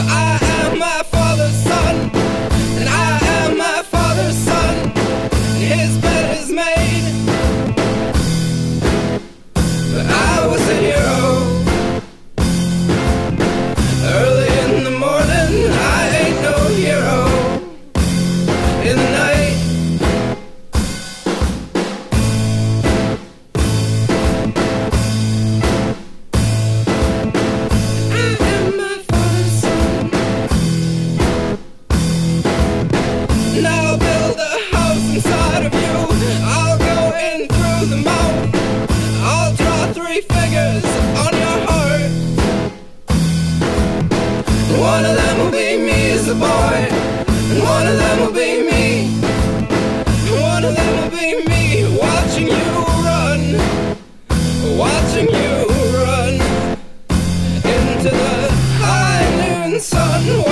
I am my father's son, and I am my father's son, and his bed is made. But I was a hero. Early in the morning, I ain't no hero. In the night, and I'll build a house inside of you. I'll go in through the mouth. I'll draw 3 figures on your heart. And one of them will be me as a boy, and one of them will be me, and one of them will be me watching you run, watching you run into the high noon sun.